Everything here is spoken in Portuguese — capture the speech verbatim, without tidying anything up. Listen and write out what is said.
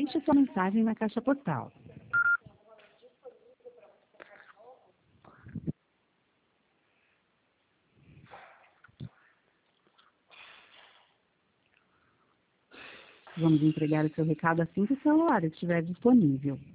Deixe sua mensagem na caixa postal. Vamos entregar o seu recado assim que o celular estiver disponível.